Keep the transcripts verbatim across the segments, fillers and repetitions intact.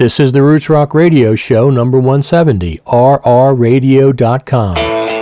This is the Roots Rock Radio Show, number one seventy, r r radio dot com.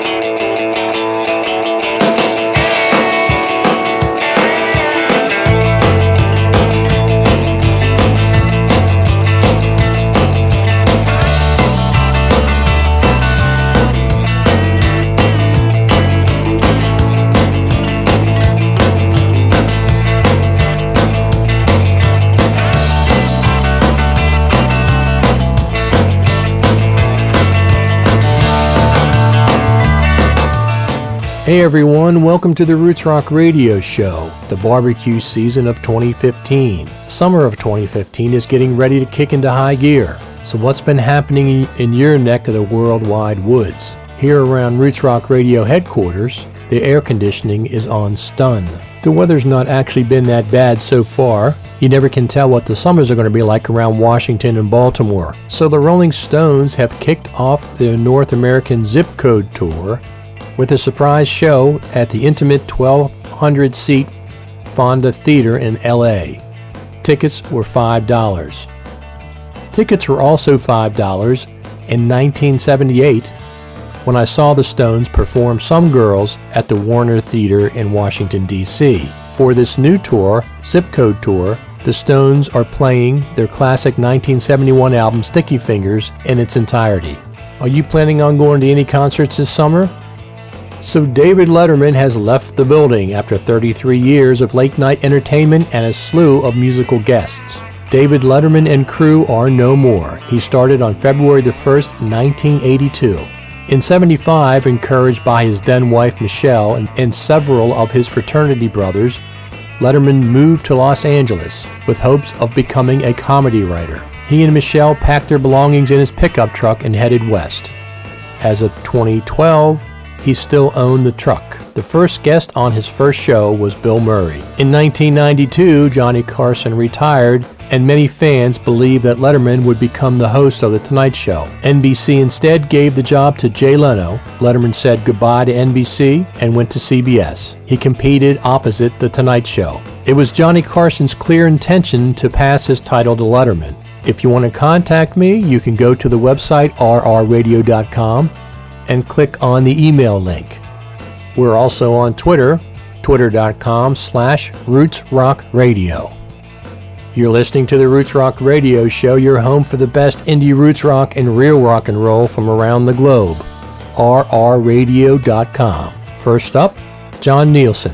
Hey everyone, welcome to the Roots Rock Radio Show, the barbecue season of twenty fifteen. Summer of twenty fifteen is getting ready to kick into high gear. So what's been happening in your neck of the worldwide woods? Here around Roots Rock Radio headquarters, the air conditioning is on stun. The weather's not actually been that bad so far. You never can tell what the summers are going to be like around Washington and Baltimore. So the Rolling Stones have kicked off their North American Zip Code Tour with a surprise show at the intimate twelve hundred seat Fonda Theater in L A. Tickets were five dollars. Tickets were also five dollars in nineteen seventy-eight when I saw the Stones perform Some Girls at the Warner Theater in Washington, D C For this new tour, Zip Code Tour, the Stones are playing their classic nineteen seventy-one album Sticky Fingers in its entirety. Are you planning on going to any concerts this summer? So David Letterman has left the building after thirty-three years of late-night entertainment and a slew of musical guests. David Letterman and crew are no more. He started on February the first, nineteen eighty-two. In seventy-five, encouraged by his then-wife Michelle and, and several of his fraternity brothers, Letterman moved to Los Angeles with hopes of becoming a comedy writer. He and Michelle packed their belongings in his pickup truck and headed west. As of twenty twelve, he still owned the truck. The first guest on his first show was Bill Murray. In nineteen ninety-two, Johnny Carson retired, and many fans believed that Letterman would become the host of The Tonight Show. N B C instead gave the job to Jay Leno. Letterman said goodbye to N B C and went to C B S. He competed opposite The Tonight Show. It was Johnny Carson's clear intention to pass his title to Letterman. If you want to contact me, you can go to the website r r radio dot com and click on the email link. We're also on Twitter, twitter.com slash Roots Rock Radio. You're listening to the Roots Rock Radio Show, your home for the best indie roots rock and real rock and roll from around the globe. r r radio dot com. First up, John Nielsen.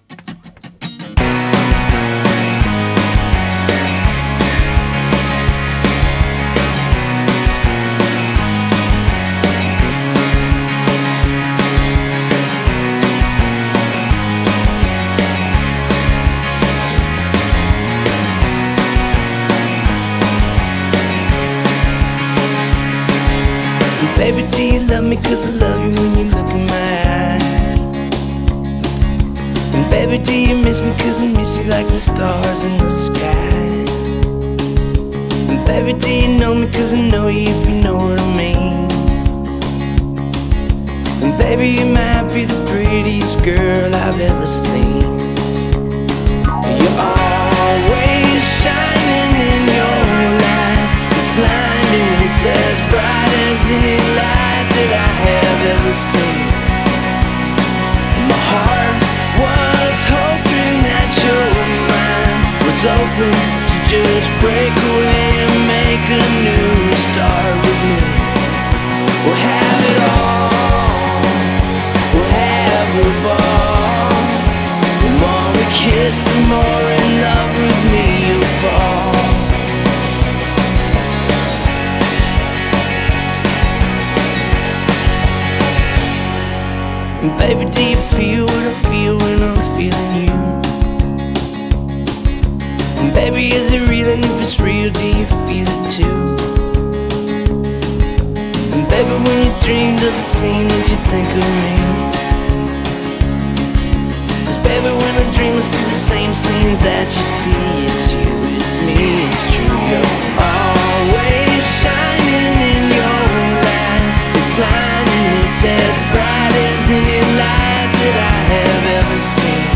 Baby, do you love me? Cause I love you when you look in my eyes. And baby, do you miss me? Cause I miss you like the stars in the sky. And baby, do you know me? Cause I know you if you know what I mean. And baby, you might be the prettiest girl I've ever seen. You're always shining in your light. It's blinding, it's as bright as any light that I have ever seen. My heart was hoping that your mind was open to just break away and make a new start with me. We'll have it all, we'll have a ball. The more we kiss, the more in love with me you'll fall. And baby, do you feel what I feel when I'm feeling you? And baby, is it real? And if it's real, do you feel it too? And baby, when you dream, does it seem that you think of me? Cause baby, when I dream, I see the same scenes that you see. It's you, it's me, it's true. You're always shining in your light. It's blinding, it's as bright as any light that I have ever seen.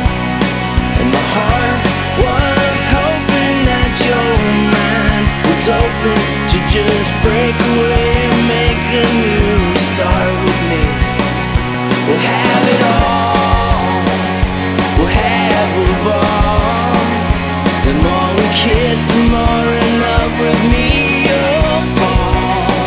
And my heart was hoping that your mind was hoping to just break away and make a new start with me. We'll have it all, we'll have a ball. The more we kiss, the more in love with me you'll fall.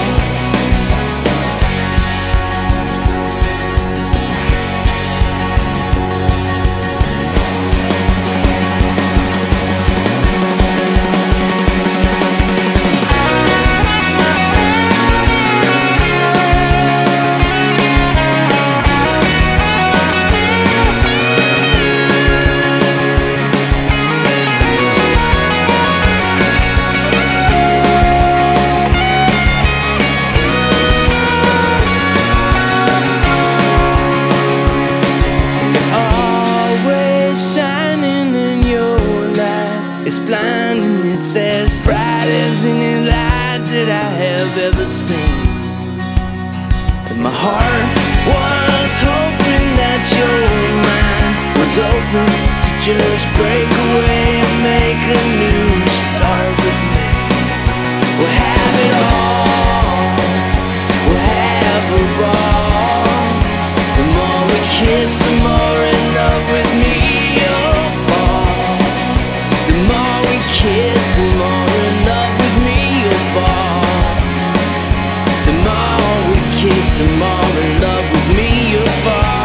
It's blinding, it's as bright as any light that I have ever seen. And my heart was hoping that your mind was open to just break away and make a new start with me. We'll have it all, we'll have a ball. The more we kiss, the more in love with me you'll fall. The more we kiss, the more in love with me you'll fall. The more we kiss, the more in love with me you'll fall.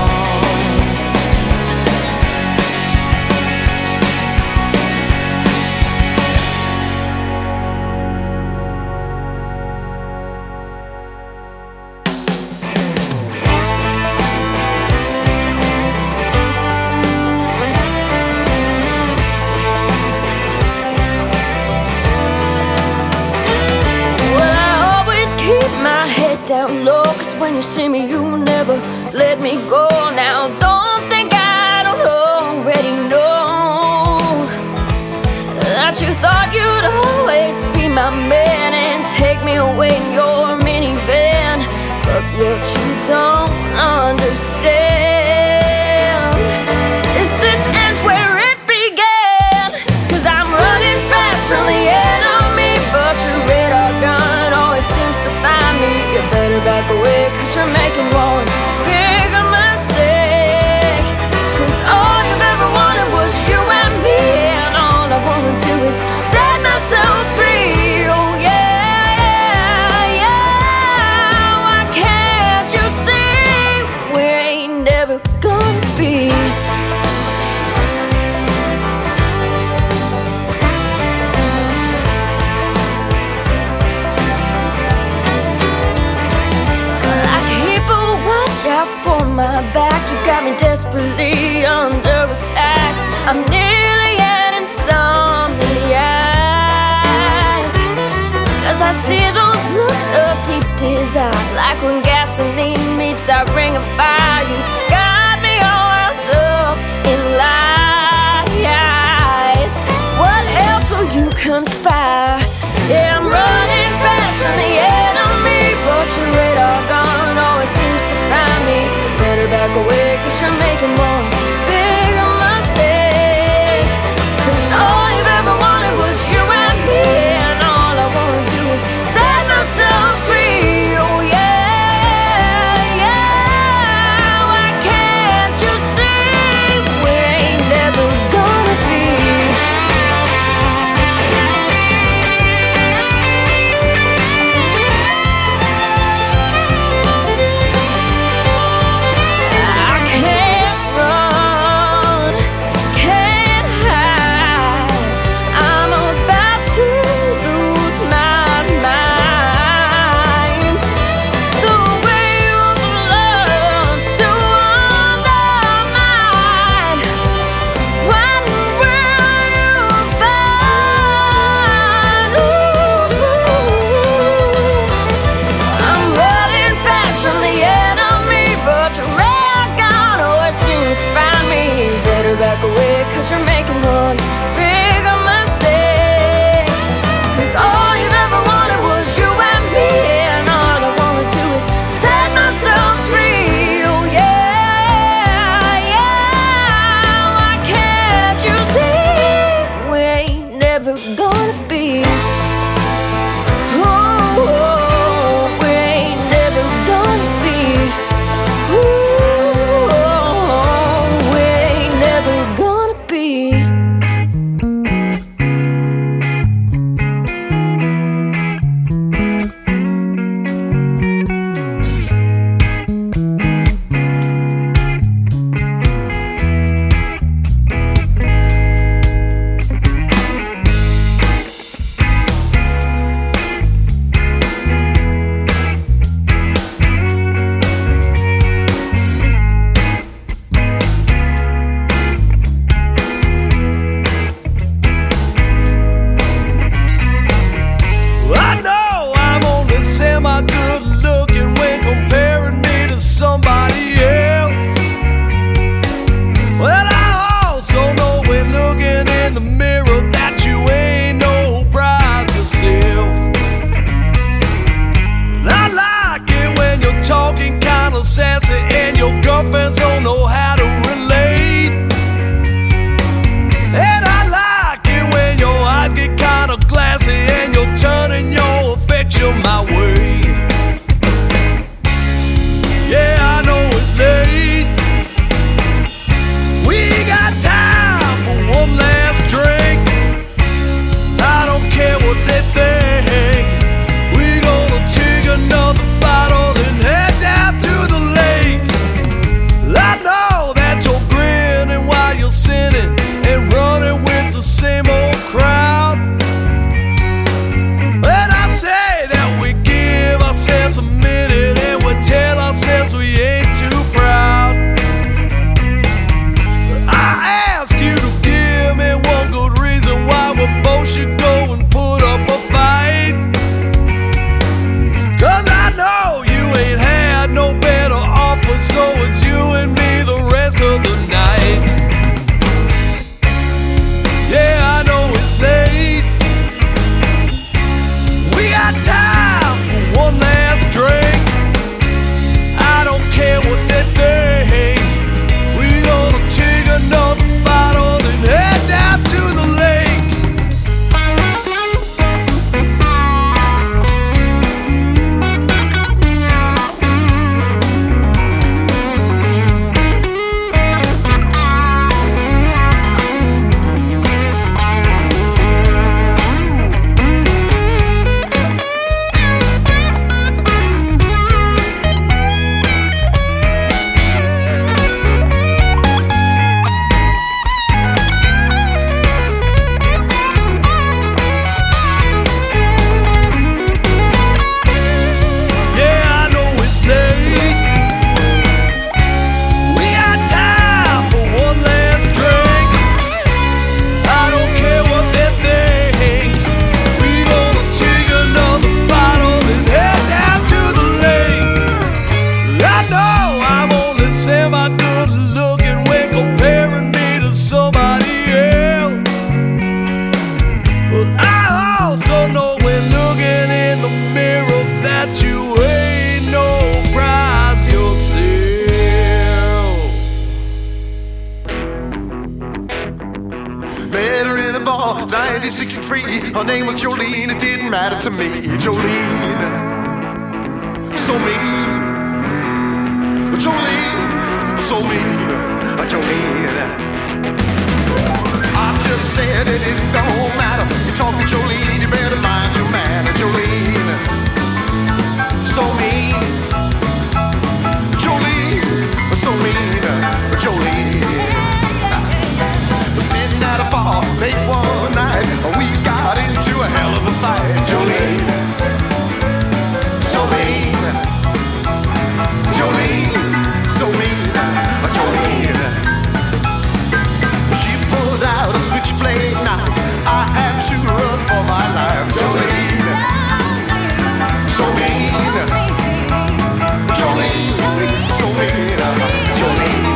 Down low, cause when you see me you never let me go. Now don't think I don't already know that you thought you'd always be my man and take me away in your minivan. But what you don't understand is this ends where it began. Cause I'm running fast from the enemy, but your radar gun always seems to find me. You better back away, cause you're making one bigger mistake. Cause all you've ever wanted was you and me, and all I wanna do is set myself free. Oh yeah, yeah, yeah. Why can't you see we ain't never gonna be? Out for my back, you got me desperately under attack. I'm nearly an insomniac, cause I see those looks of deep desire, like when gasoline meets that ring of fire. You got me all wound up in lies. What else will you conspire? Yeah, I'm running fast from the enemy, but your radar gun always seems to find me. You better back away, cause you're making one bigger mistake. Cause all you've ever wanted was you and me, and all I wanna do is set myself free. Oh yeah, yeah. Why can't sixty-three. Her name was Jolene, it didn't matter to me. Jolene, so mean. Jolene, so mean. Jolene, I just said it, it don't matter. You talk to Jolene, you better mind your man. Jolene, so mean. Jolene, so mean. Jolene, sitting at a bar late one night, we got into a hell of a fight. Jolene, so mean. Jolene, so mean. Jolene, she pulled out a switchblade knife. I had to run for my life. Jolene, so mean. Jolene, so mean. Jolene.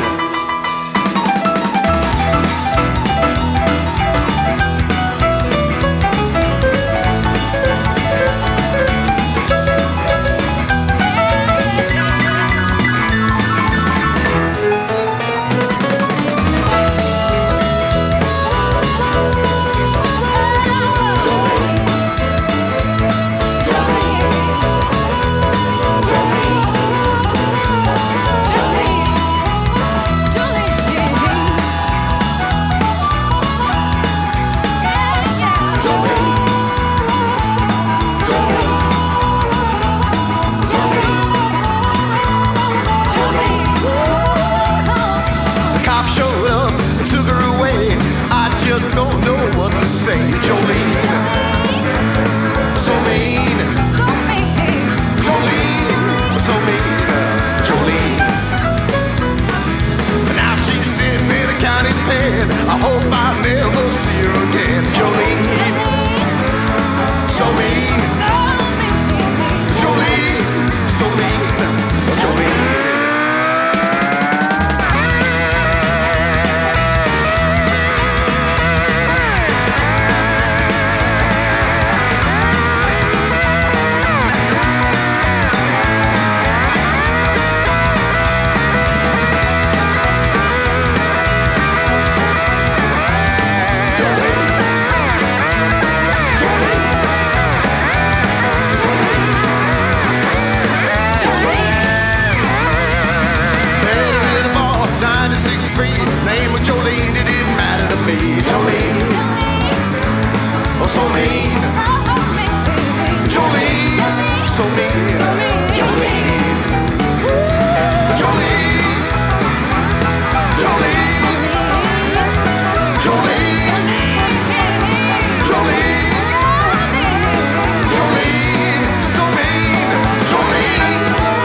Don't know what to say. Jolene, so mean. Jolene, so mean. Jolene, now she's sitting in a county pen. I hope I never see her again. Jolene, so mean. Jolene, so mean. Jolene. Name was Jolene, it didn't matter to me. Jolene, oh so mean. Jolene, so mean. Jolene, Jolene, Jolene, Jolene, Jolene, Jolene, so mean. Jolene.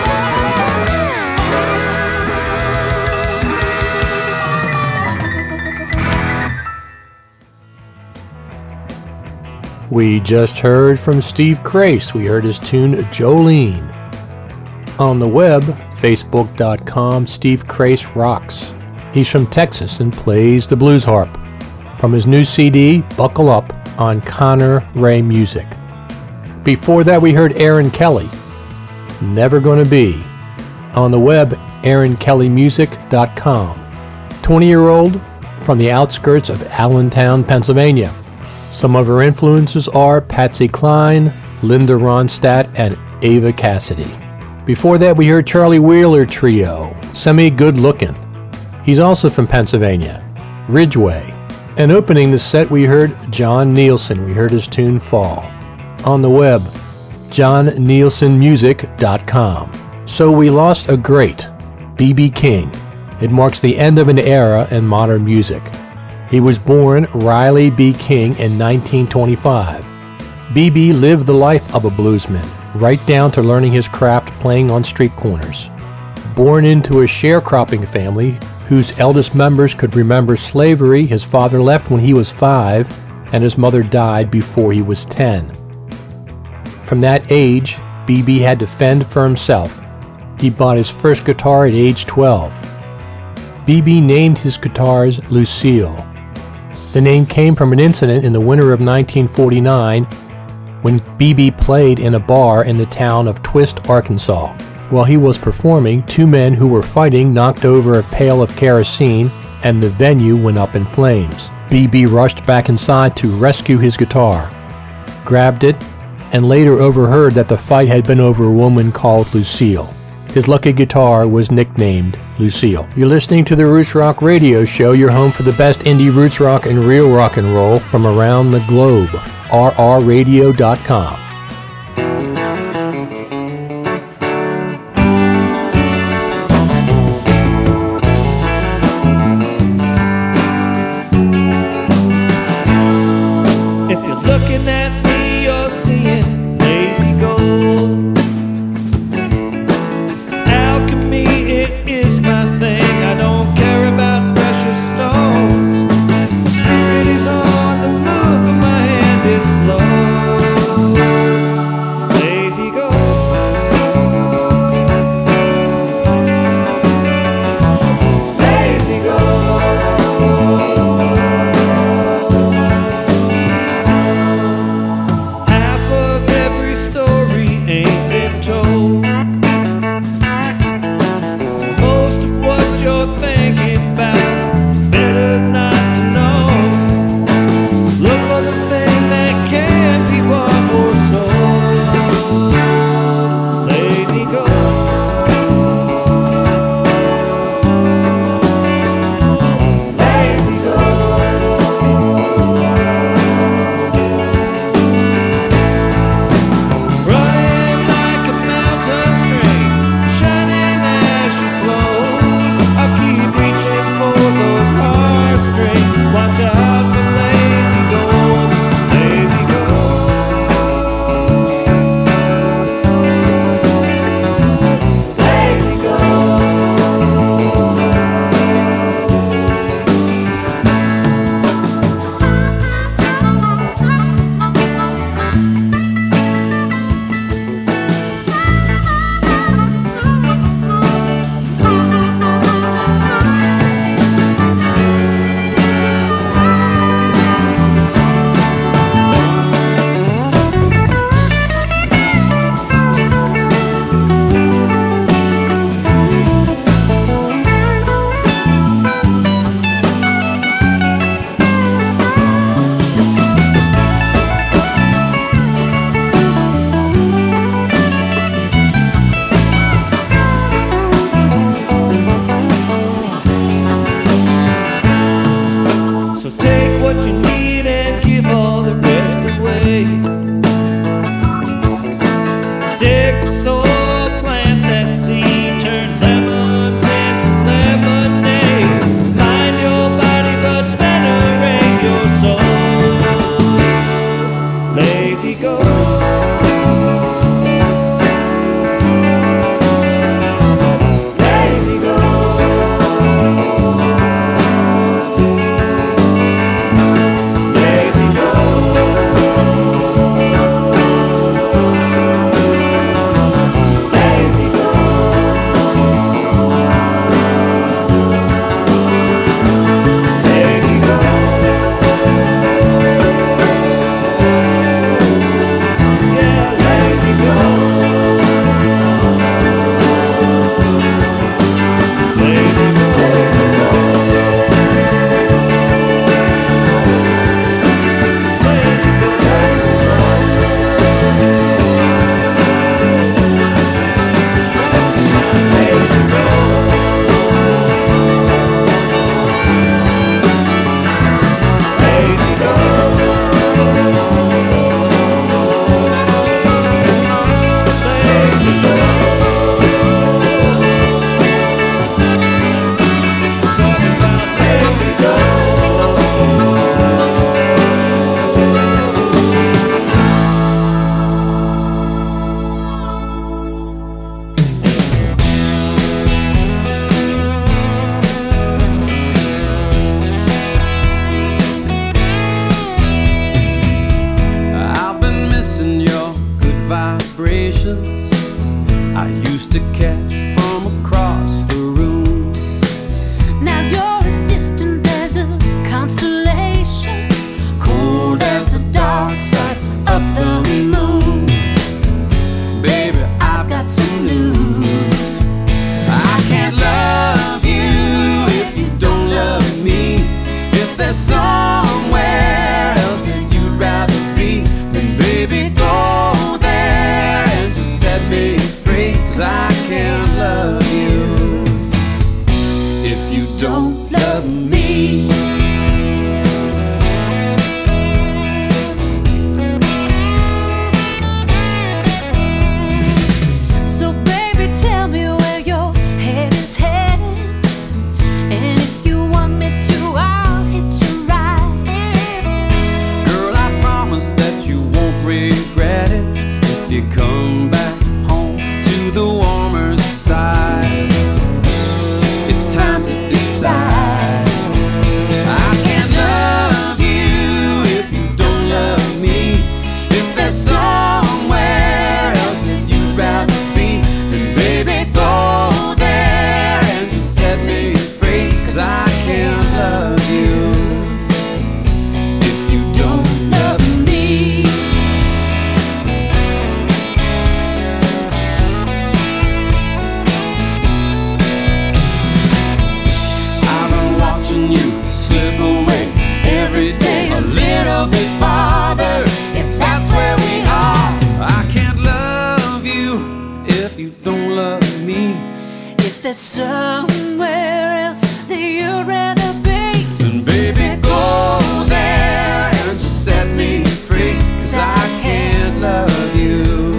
We just heard from Steve Crace. We heard his tune Jolene. On the web, facebook dot com, Steve Crace rocks. He's from Texas and plays the blues harp. From his new C D, Buckle Up, on Connor Ray Music. Before that, we heard Aaron Kelly, Never Gonna Be. On the web, aaron kelly music dot com. twenty-year-old from the outskirts of Allentown, Pennsylvania. Some of her influences are Patsy Cline, Linda Ronstadt, and Ava Cassidy. Before that, we heard Charlie Wheeler Trio, Semi Good Lookin'. He's also from Pennsylvania, Ridgeway. And opening the set, we heard John Nielsen. We heard his tune Fall. On the web, john nielsen music dot com. So we lost a great, B B King. It marks the end of an era in modern music. He was born Riley B. King in nineteen twenty-five. B B lived the life of a bluesman, right down to learning his craft playing on street corners. Born into a sharecropping family whose eldest members could remember slavery, his father left when he was five, and his mother died before he was ten. From that age, B B had to fend for himself. He bought his first guitar at age twelve. B B named his guitars Lucille. The name came from an incident in the winter of nineteen forty-nine when B B played in a bar in the town of Twist, Arkansas. While he was performing, two men who were fighting knocked over a pail of kerosene and the venue went up in flames. B B rushed back inside to rescue his guitar, grabbed it, and later overheard that the fight had been over a woman called Lucille. His lucky guitar was nicknamed Lucille. You're listening to the Roots Rock Radio Show, your home for the best indie roots rock and real rock and roll from around the globe. R R radio dot com. There's some right if you come back home to the warmer side. It's time to decide. I can't love you if you don't love me. If there's somewhere else that you'd rather be, then baby go there and just set me free. 'Cause I can't love you if you don't love me. I've been watching you slip away every day a little bit farther, if that's where we are. I can't love you if you don't love me. If there's somewhere else that you'd rather be, Then baby go there and just set me free. 'Cause I can't love you.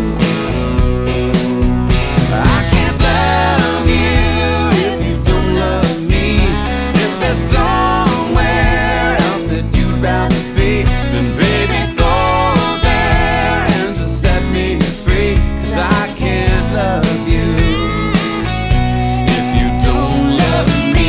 I can't love you if you don't love me. If there's somewhere else that you'd rather be, then baby go there and just set me free. 'Cause I can't love you if you don't love me.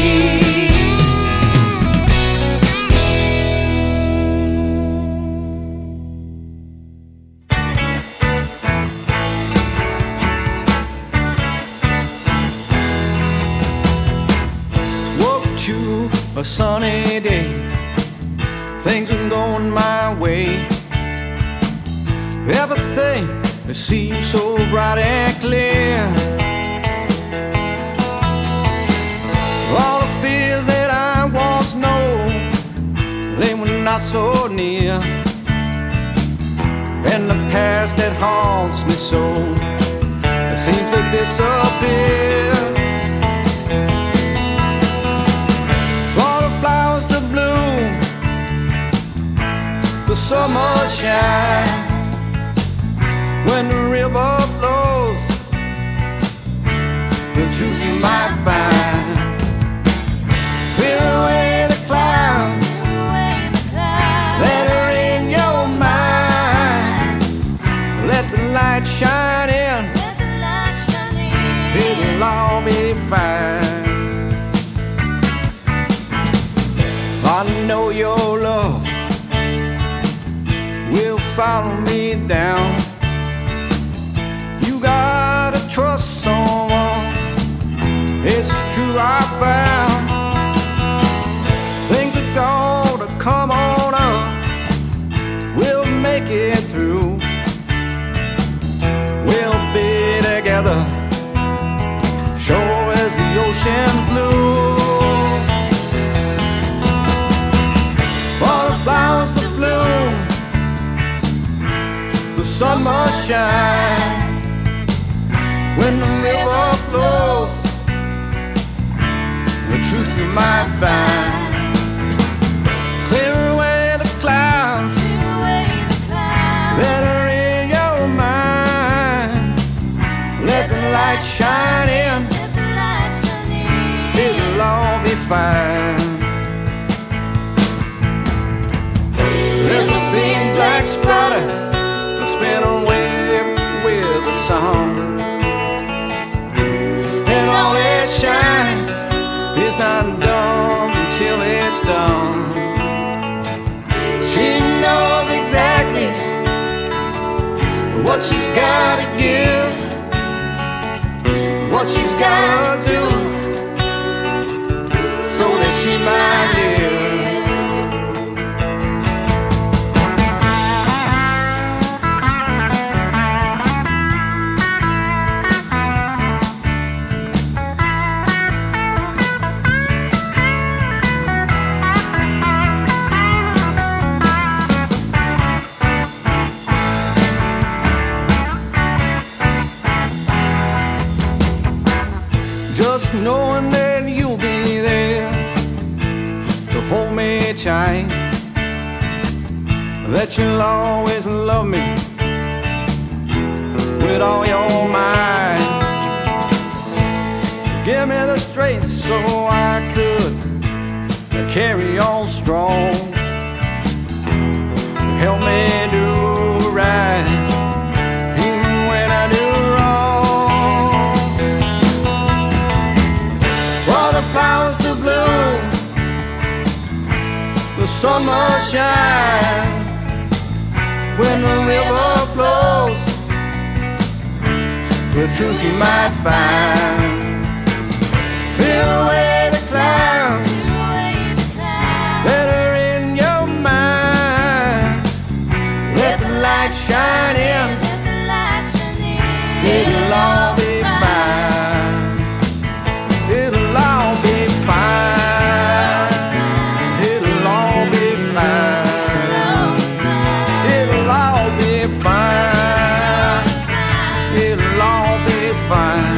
Woke to a sunny day, things were going my way. Everything it seemed so bright and clear. All the fears that I once know, they were not so near. And the past that haunts me so, it seems to disappear. For the flowers to bloom, the summer shine. When the river flows, the truth you might find. Clear away the clouds, let her in your mind. Let the light shine in, it'll all be fine. I know your love will follow me down. You gotta trust someone, it's true I found. Things are gonna come on up, we'll make it through. We'll be together, sure as the ocean's blue. For the flowers to bloom, the sun must shine. When the river flows, the truth you might find. Clear away the clouds, let her in your mind. Let the light shine in, it'll all be fine. There's a big black splatter spin away with the sun, and all that shines is not done until it's done. She knows exactly what she's gotta give, what she's gotta do, so that she might live. Just knowing that you'll be there to hold me tight, that you'll always love me with all your might. Give me the strength so I could carry on strong. Help me do right sun must shine when the river flows. The truth you might find. Clear away the clouds that are in your mind. Let the light shine in. It'll all be fine. It'll all be fine. It'll all be fine. It'll all be fine. It'll all be fine.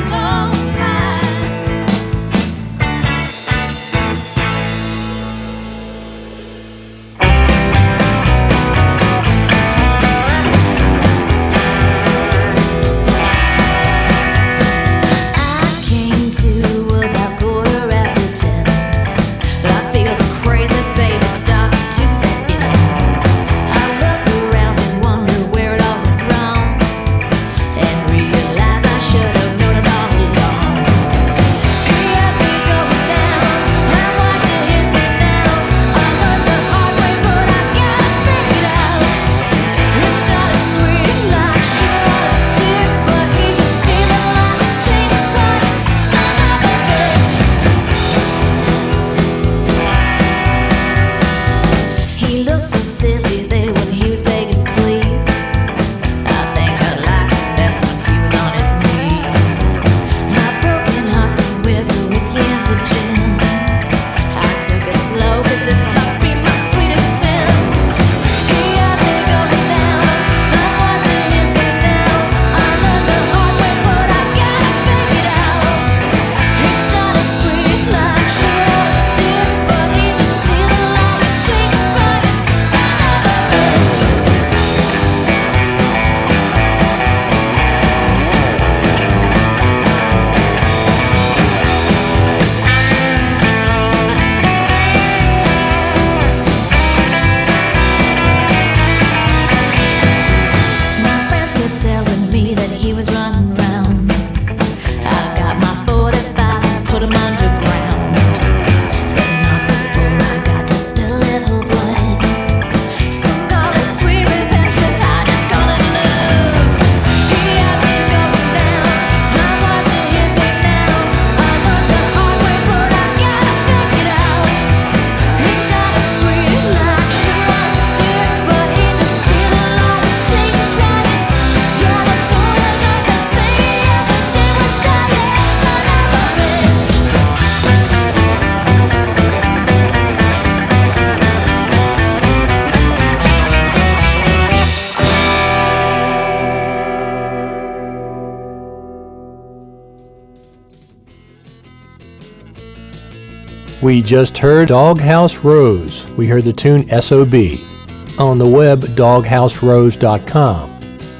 We just heard Doghouse Rose. We heard the tune S O B. On the web, doghouse rose dot com.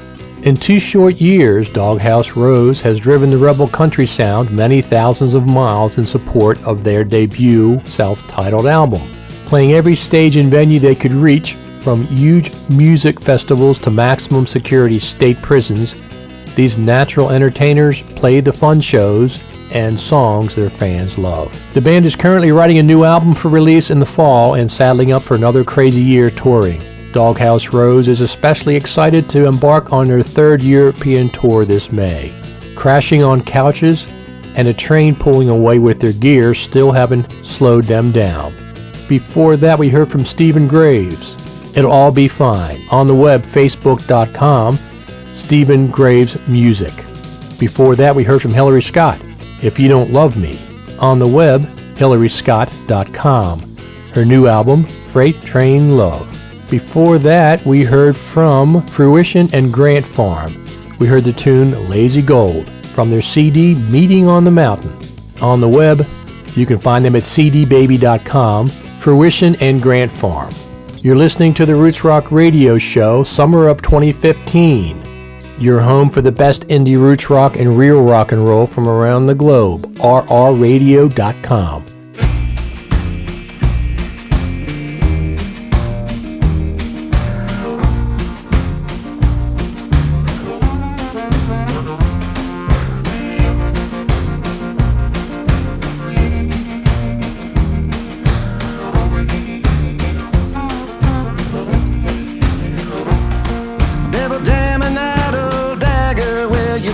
In two short years, Doghouse Rose has driven the rebel country sound many thousands of miles in support of their debut self-titled album, playing every stage and venue they could reach, from huge music festivals to maximum security state prisons. These natural entertainers played the fun shows and songs their fans love. The band is currently writing a new album for release in the fall and saddling up for another crazy year touring. Doghouse Rose is especially excited to embark on their third European tour this May. Crashing on couches and a train pulling away with their gear still haven't slowed them down. Before that, we heard from Stephen Graves. It'll All Be Fine. On the web, facebook dot com, Stephen Graves Music. Before that, we heard from Hillary Scott. If You Don't Love Me. On the web, hillary scott dot com. Her new album, Freight Train Love. Before that, we heard from Fruition and Grant Farm. We heard the tune Lazy Gold from their C D Meeting on the Mountain. On the web, you can find them at c d baby dot com. Fruition and Grant Farm. You're listening to the Roots Rock Radio Show, summer of twenty fifteen. Your home for the best indie roots rock and real rock and roll from around the globe. r r radio dot com.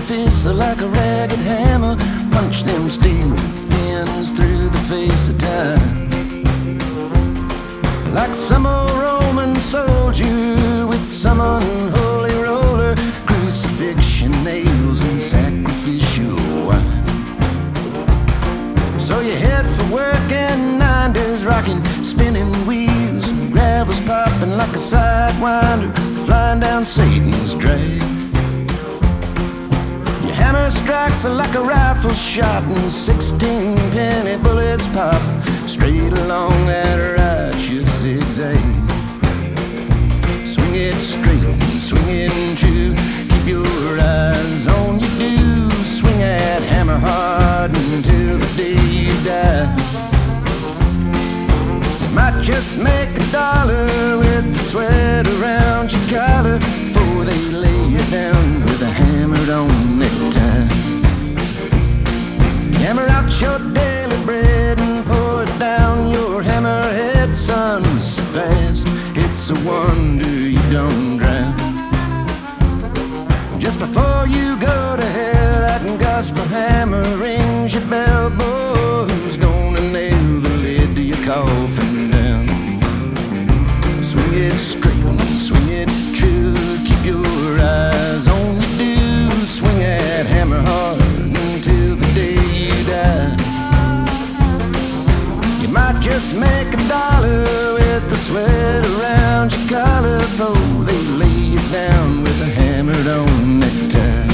fists like a ragged hammer. Punch them steel pins through the face of time. Like some old Roman soldier with some unholy roller, crucifixion nails and sacrificial wine. So you head for work and nineties rocking, spinning wheels, and gravel's popping like a sidewinder, flying down Satan's drag. Your hammer strikes like a rifle shot, and sixteen penny bullets pop straight along that righteous zigzag. Swing it straight and swing it true, keep your eyes on your due. Swing that hammer hard until the day you die. You might just make a dollar with the sweat around your collar before they lay you down with a hammered on necktie. Hammer out your daily bread and pour it down your hammerhead, son, so fast it's a wonder you don't drown. Just before you go to hell, that gospel hammer rings your bell. Boy, who's gonna nail the lid to your coffin down? Swing it straight and swing it true, keep your eyes on your due. Swing that hammer hard until the day you die. You might just make a dollar with the sweat around your collar before they lay you down with a hammered on necktie.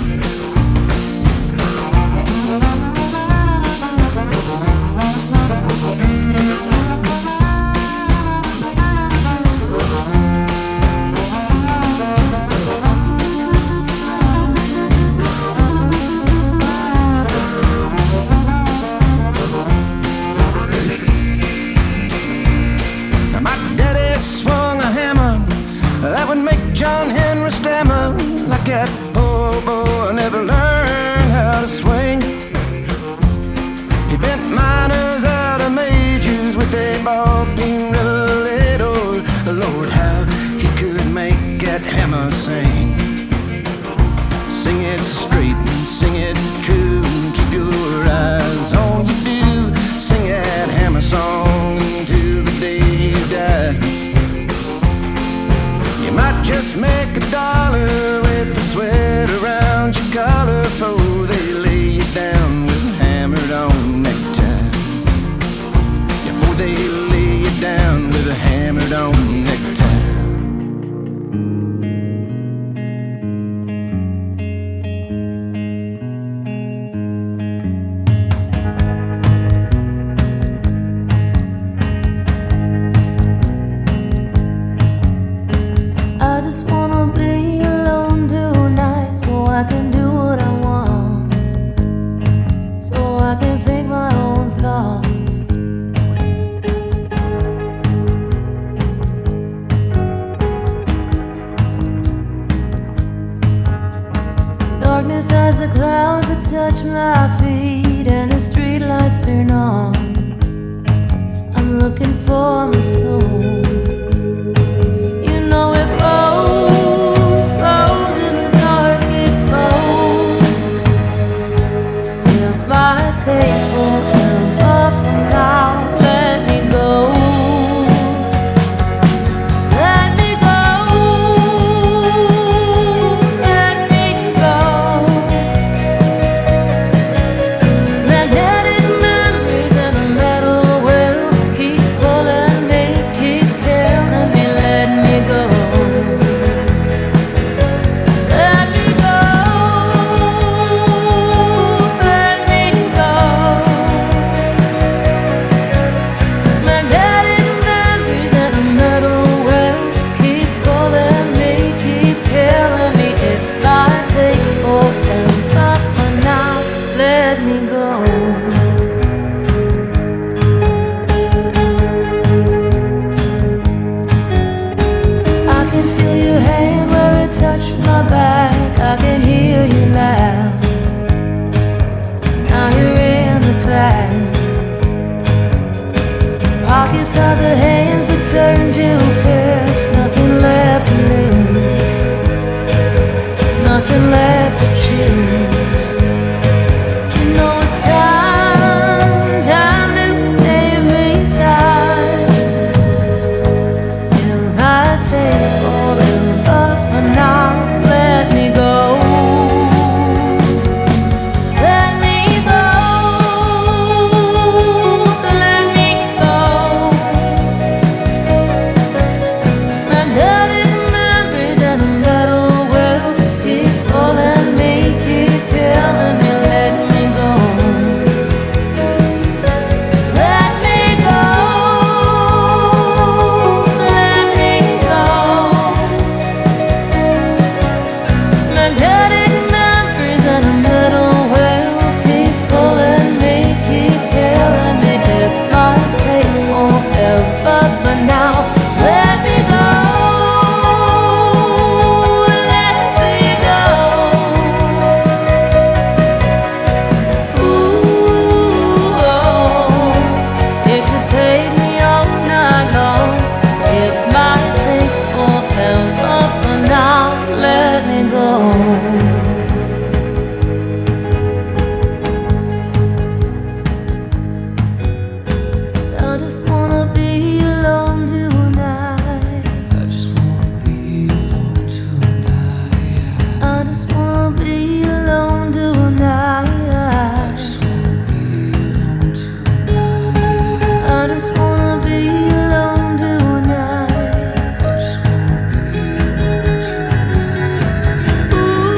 John Henry stammer like that poor boy never learned how to swing. He bent miners out of majors with a ball peen revelator. Lord, how he could make that hammer sing. Sing it straight and sing it true, and keep your eyes on your due. Sing that hammer song until the day you die. You might just make a dollar with the sweat around your collar before they lay you down with a hammered on necktie. Before they lay you down with a hammered on necktie. Touch my feet and the streetlights turn on. I'm looking for my soul. You know it goes, goes in the dark, it goes. If I take forever off and out, let me go. Let me go. Let me go. Magnetic memories and a metal will keep pulling me, keep magnetic memories and a middle will keep pulling me, keep killing me. It might take forever, but now let me go. Let me go. Ooh, oh, it could take me all night long. It might take forever, but now let me go. I just wanna be alone tonight. I just wanna be alone tonight. I just wanna be alone tonight. I just wanna be alone tonight. I just wanna be alone tonight. I just wanna be alone tonight.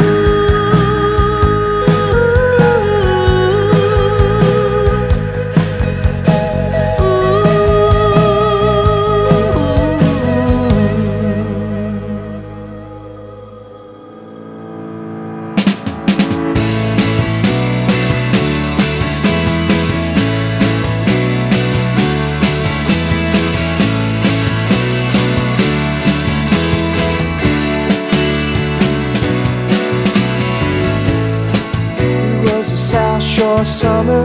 It was a South Shore summer.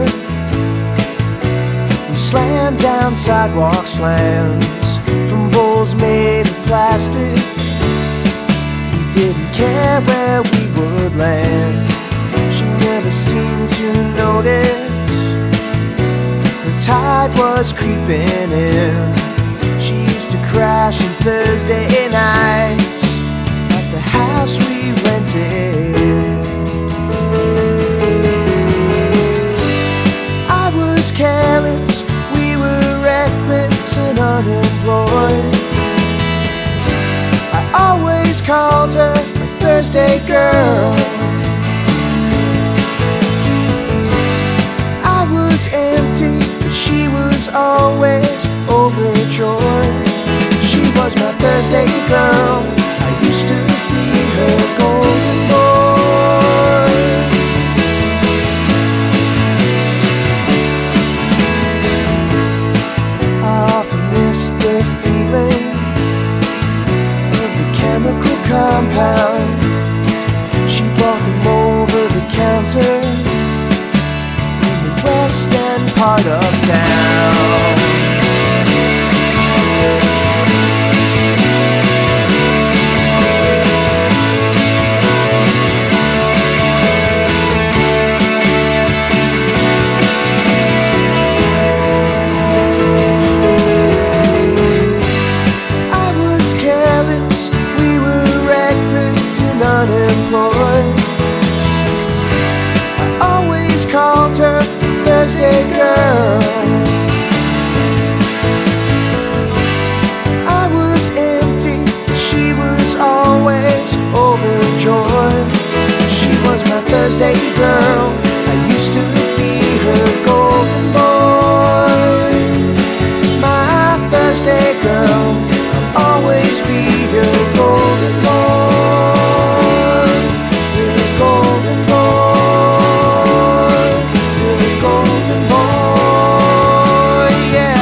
We slammed down sidewalk slams from bowls made of plastic. We didn't care where we would land. She never seemed to notice. The tide was creeping in. She used to crash on Thursday nights at the house we rented. I was careless, we were reckless and unemployed. I always called her my Thursday girl. I was empty, but she was always overjoyed. She was my Thursday girl. I used to be her golden boy. I often miss the feeling of the chemical compounds. She bought them over the counter in the west end part of town. I was careless, we were reckless and unemployed. I always called her Thursday girl. I was empty, she was always overjoyed. She was my Thursday girl. I used to be her golden boy. My Thursday girl, I'll always be your golden boy. Your golden boy. Your golden boy, yeah.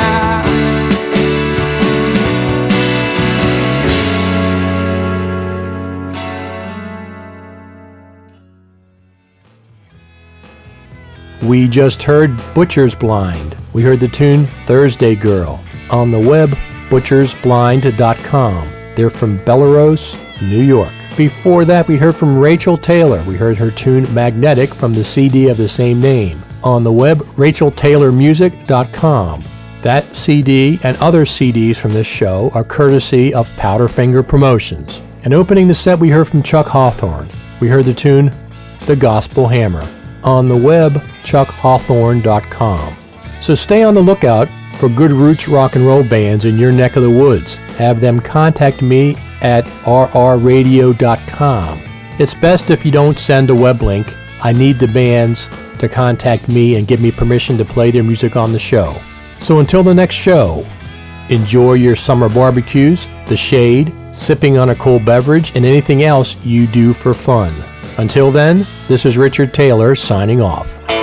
We just heard Butcher's Blind. We heard the tune Thursday Girl. On the web, butchers blind dot com. They're from Bellerose, New York. Before that, we heard from Rachel Taylor. We heard her tune Magnetic from the C D of the same name. On the web, rachel taylor music dot com. That C D and other C Ds from this show are courtesy of Powderfinger Promotions. And opening the set, we heard from Chuck Hawthorne. We heard the tune The Gospel Hammer. On the web, chuck hawthorne dot com. So stay on the lookout for good roots rock and roll bands in your neck of the woods. Have them contact me at r r radio dot com. It's best if you don't send a web link. I need the bands to contact me and give me permission to play their music on the show. So until the next show, Enjoy your summer barbecues, the shade, sipping on a cool beverage, and anything else you do for fun. Until then, this is Richard Taylor signing off.